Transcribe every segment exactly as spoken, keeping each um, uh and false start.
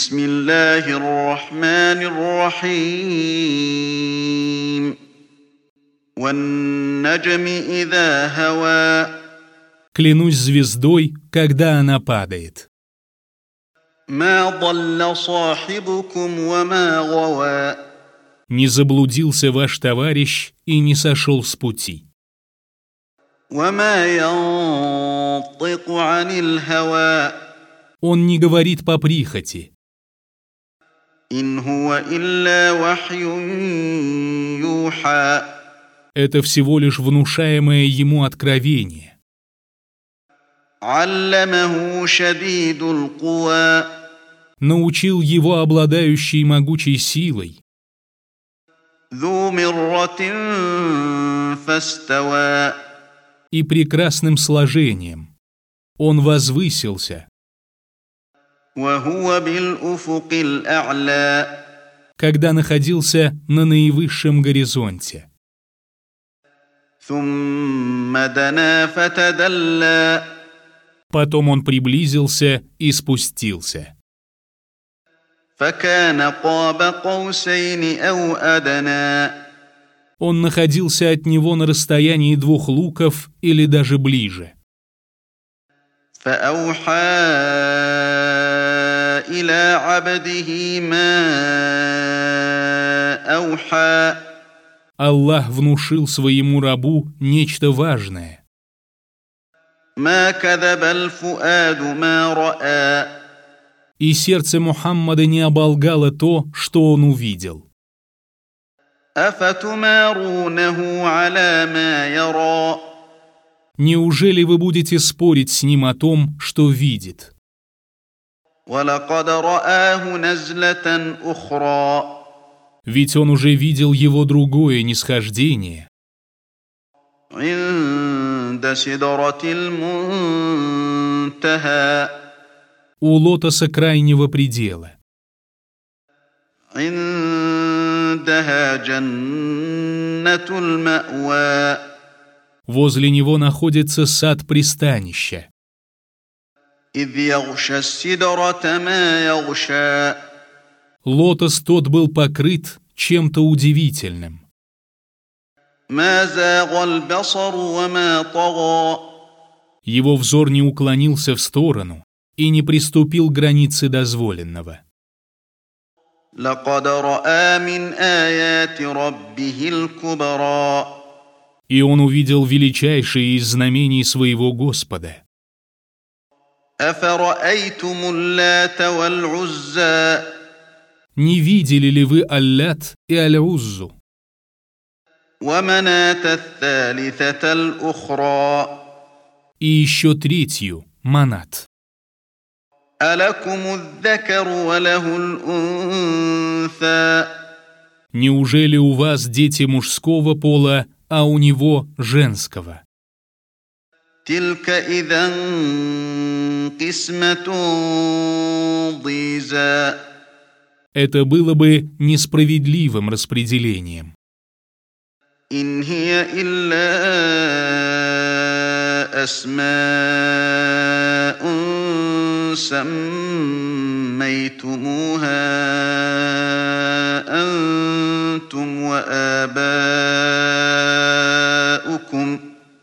بسم الله الرحمن الرحيم والنجم إذا هوى. Клянусь звездой, когда она падает. ما ضل صاحبكم وما غوى. Не заблудился ваш товарищ и не сошел с пути. وما ينطق عن الهوى. Он не говорит по прихоти. إن هو إلا وحي يوحى. Это всего лишь внушаемое ему откровение. علمه شديد القوى. Научил его обладающий могучей силой. ذو مرة فاستوى. И прекрасным сложением. Он возвысился. وهو بالأفق الأعلى. Когда находился на наивысшем горизонте. ثم دنا فتدلى. Потом он приблизился и спустился. فكان قاب قوسين أو أدنى. Он находился от него на расстоянии двух луков или даже ближе. فأوحى إلى عبده ما أوحى. Аллах внушил своему рабу нечто важное. ما كذب الفؤاد ما رأى. И сердце Мухаммада не оболгало то, что он увидел. أفتمارونه على ما يرى. Неужели вы будете спорить с ним о том, что видит? ولقد رآه نزلة أخرى. Ведь он уже видел его другое нисхождение. عند سدرة المنتهى. У лотоса крайнего предела. عندها جنة المأوى. Возле него находится сад пристанища. إذ يغشى السدرة ما يغشى. Лотос тот был покрыт чем-то удивительным. ما زاغ البصر وما طغى. Его взор не уклонился в сторону и не приступил к границе дозволенного. لقد رأى من آيات ربه الكبرى. И он увидел величайшие из знамений своего Господа. أفرأيتم اللات والعزى. Не видели ли вы Аллат и Аль-Уззу? ومناة الثالثة الأخرى. И еще третью, Манат. ألكم الذكر وله الأنثى. Неужели у вас дети мужского пола, а у него женского? تلك إذا قسمة ضيزى. Это было бы несправедливым распределением. إن هي إلا أسماء سميتموها أنتم وآباؤكم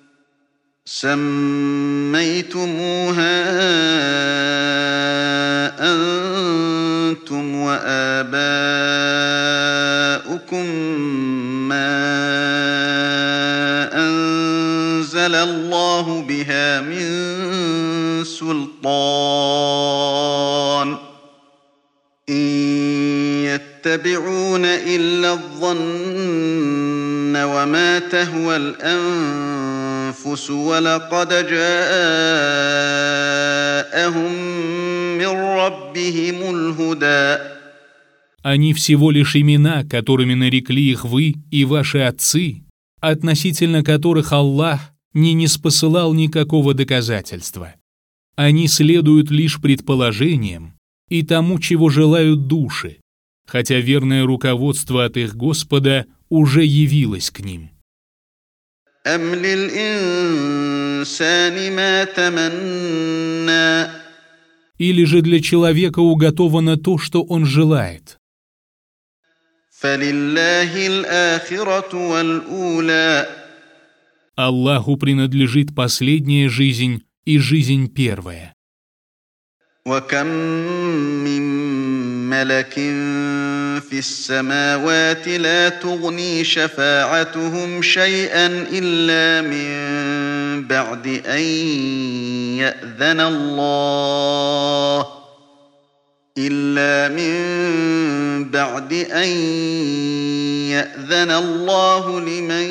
سميتموها أنتم وآباؤكم ما أنزل الله بها من سلطان إن يتبعون إلا الظن وما تهوى الأنفس ولقد جاءهم من ربهم الهدى. Они всего лишь имена, которыми нарекли их вы и ваши отцы, относительно которых Аллах не ниспосылал никакого доказательства. Они следуют лишь предположениям и тому, чего желают души, хотя верное руководство от их Господа уже явилось к ним. أم للإنسان ما تمنى. Или же для человека уготовано то, что он желает? فَلِلَّهِ الْآخِرَةُ وَالْأُولَى. Аллаху принадлежит последняя жизнь и жизнь первая. وَكَمْ مِنْ مَلَكٍ فِي السَّمَاوَاتِ لَا تُغْنِي شَفَاعَتُهُمْ شَيْئًا إِلَّا مِنْ بَعْدِ أَنْ يَأْذَنَ اللَّهُ إِلَّا مِنْ بَعْدِ أَنْ يَأْذَنَ اللَّهُ لِمَنْ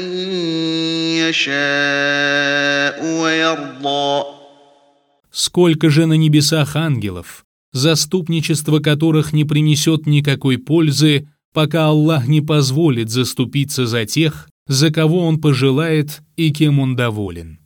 يَشَاءُ وَيَرْضَى. Сколько же на небесах ангелов, заступничество которых не принесет никакой пользы, пока Аллах не позволит заступиться за тех, за кого Он пожелает и кем Он доволен.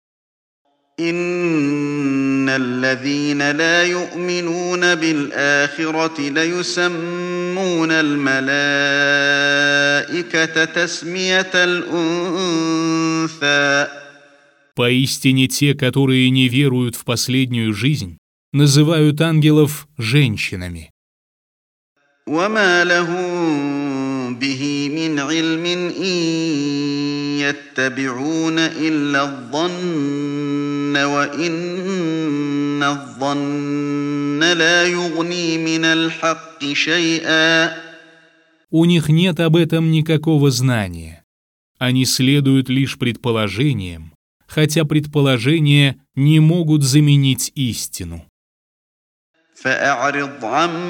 إِنَّ الَّذِينَ لَا يُؤْمِنُونَ بِالْآخِرَةِ لَيُسَمُّونَ الْمَلَائِكَةَ تَسْمِيَةَ الْأُنثَى. Поистине те, которые не веруют в последнюю жизнь, называют ангелов женщинами. وَمَا لَهُم بِهِ مِنْ عِلْمٍ إِن يَتَّبِعُونَ إِلَّا الظَّنَّ وَإِنَّ الظَّنَّ لَا يُغْنِي مِنَ الْحَقِّ شَيْئًا. У них нет об этом никакого знания. Они следуют лишь предположениям, хотя предположения не могут заменить истину. فَأَعْرِضْ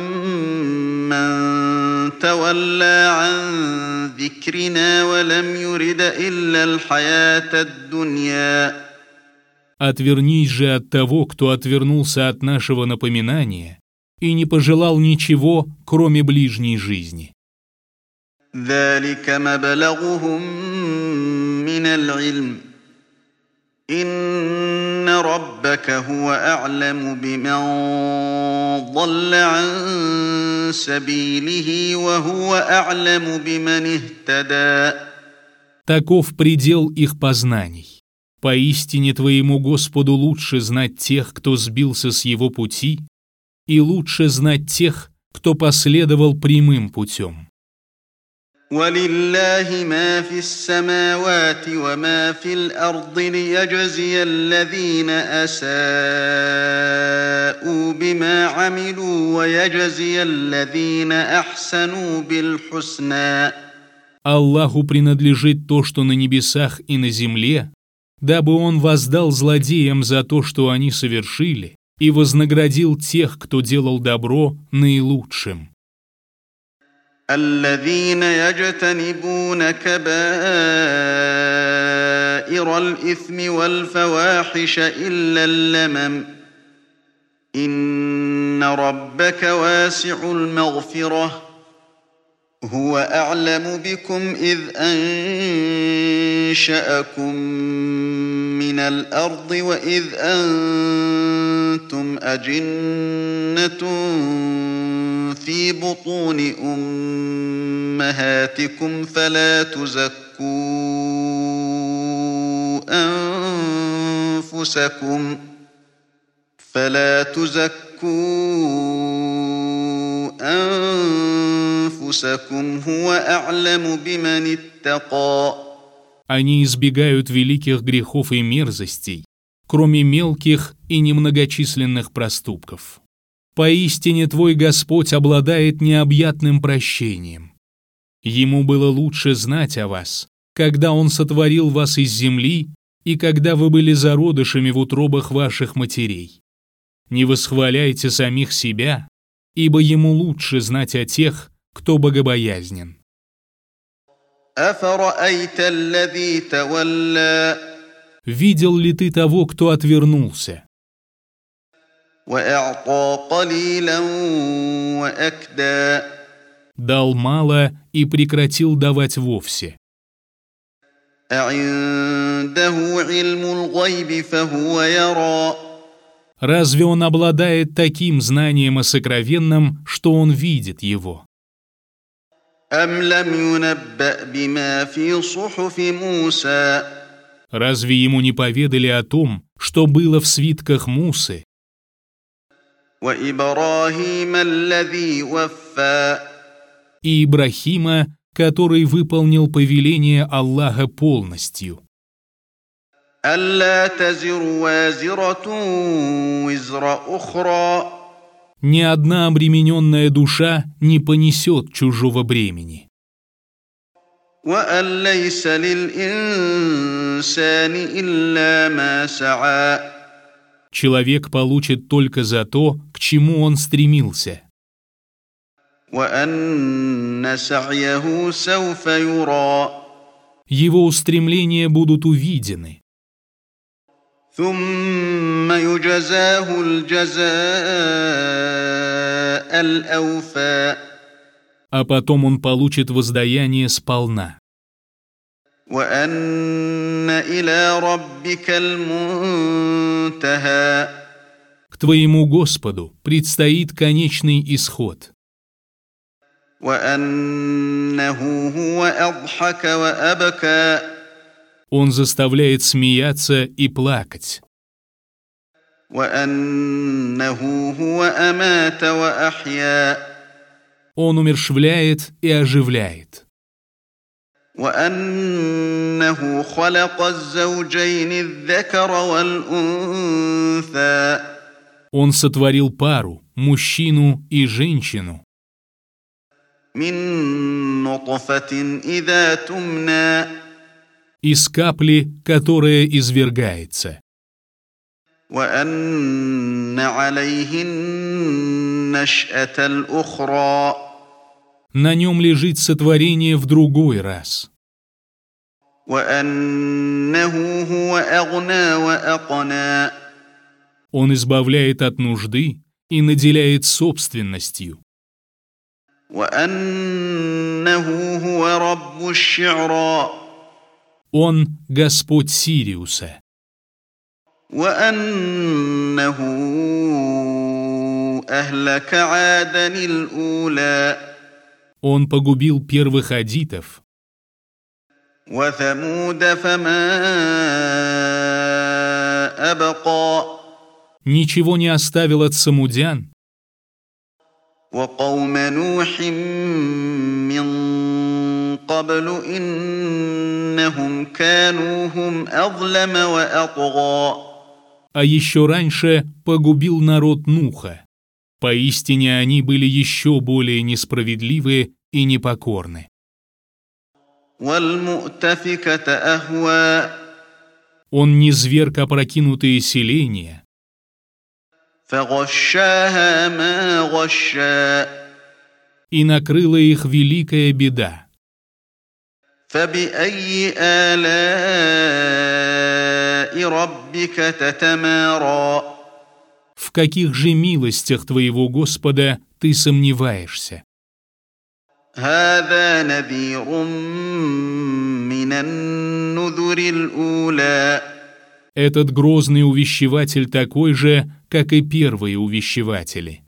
عَمَّن تَوَلَّىٰ عَن ذِكْرِنَا وَلَمْ يُرِدْ إِلَّا الْحَيَاةَ الدُّنْيَا. Отвернись же от того, кто отвернулся от нашего напоминания и не пожелал ничего, кроме ближней жизни. ذَلِكَ مَبْلَغُهُم مِّنَ الْعِلْمِ إِنَّ رَبَّكَ هُوَ أَعْلَمُ بِمَنْ ضَلَّ عَن سَبِيلِهِ وَهُوَ أَعْلَمُ بِمَنِ اهْتَدَى. Таков предел их познаний. Поистине твоему Господу лучше знать тех, кто сбился с его пути, и лучше знать тех, кто последовал прямым путем. وَلِلَّهِ مَا فِي السَّمَاوَاتِ وَمَا فِي الْأَرْضِ لِيَجْزِيَ الَّذِينَ أَسَاءُوا بِمَا عَمِلُوا وَيَجْزِيَ الَّذِينَ أَحْسَنُوا بِالْحُسْنَى. Аллаху принадлежит то, что на небесах и на земле, дабы Он воздал злодеям за то, что они совершили, и вознаградил тех, кто делал добро, наилучшим. الَّذِينَ يَجْتَنِبُونَ كَبَائِرَ الْإِثْمِ وَالْفَوَاحِشَ إِلَّا اللَّمَمَ إِنَّ رَبَّكَ وَاسِعُ الْمَغْفِرَةِ هُوَ أَعْلَمُ بِكُمْ إِذْ أَنشَأَكُم مِّنَ الْأَرْضِ وَإِذْ أَنتُمْ أَجِنَّةٌ في بطون أمهاتكم فلا تزكوا أنفسكم فلا تزكوا أنفسكم هو أعلم بمن اتقى. Они избегают великих грехов и мерзостей, кроме мелких и немногочисленных проступков. Поистине твой Господь обладает необъятным прощением. Ему было лучше знать о вас, когда Он сотворил вас из земли и когда вы были зародышами в утробах ваших матерей. Не восхваляйте самих себя, ибо Ему лучше знать о тех, кто богобоязнен. أَفَرَأَيْتَ الَّذِي تَوَلَّى. Видел ли ты того, кто отвернулся? وَأَعْطَىٰ قَلِيلًا وَأَكْدَىٰ. Дал мало и прекратил давать вовсе. أَعِندَهُ عِلْمُ الْغَيْبِ فَهُوَ يَرَىٰ. Разве он обладает таким знанием о сокровенном, что он видит его? أَمْ لَمْ يُنَبَّأْ بِمَا فِي صُحُفِ مُوسَىٰ. Разве ему не поведали о том, что было в свитках Мусы? وإبراهيم الذي وفى и Ибрахима, который выполнил повеление Аллаха полностью. ألا تزر وازرة وزر أخرى Ни одна обремененная душа не понесет чужого бремени. وأن ليس للإنسان إلا ما سعى Человек получит только за то, к чему он стремился. وأن سعيه سوف يرى Его устремления будут увидены. ثم يجزاه الجزاء الأوفى А потом он получит воздаяние сполна. وأن إلى ربك المنتهى К твоему Господу предстоит конечный исход. وأنه هو أضحك وأبكى Он заставляет смеяться и плакать. وأنه هو أمات وأحيا Он умерщвляет и оживляет. وأنه خلق الزوجين الذكر والأنثى Он сотворил пару, мужчину и женщину, من نطفة إذا تمنى из капли, которая извергается. وأن عليه النشأة الأخرى На нем лежит сотворение в другой раз. وأنه هو أغنى وأقنى Он избавляет от нужды и наделяет собственностью. وأنه هو رب الشعرى Он – Господь Сириуса. وأنه أهلك عادا الأولى Он погубил первых адитов وثمود فما أبقى ничего не оставил от самудян وقوم نوح من قبل إنهم كانوا هم أظلم وأطغى а еще раньше погубил народ Нуха. Поистине они были еще более несправедливы и непокорны. والمؤتفكة أهوى Он низверг опрокинутые селения, فغشاها ما غشا и накрыла их великая беда. فبأي آلاء ربك تتمارى В каких же милостях твоего Господа ты сомневаешься? هذا نذير من النذر الأولى Этот грозный увещеватель такой же, как и первые увещеватели.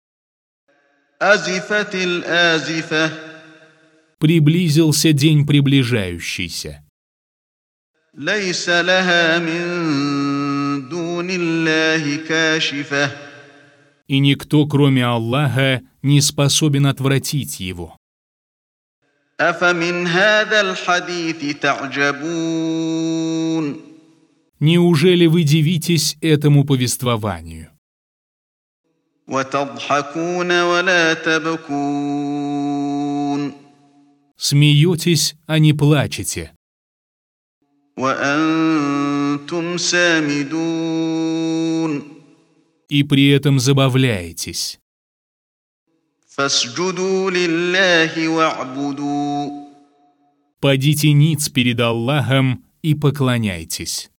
أزفت الآزفة Приблизился день приближающийся. ليس لها من دون الله كاشفة И никто, кроме Аллаха, не способен отвратить его. أفمن هذا الحديث تعجبون Неужели вы дивитесь этому повествованию? وتضحكون ولا تبكون Смеетесь, а не плачете, وأنتم سامدون и при этом забавляетесь. فاسجدوا لله واعبدوا Падите ниц перед Аллахом и поклоняйтесь.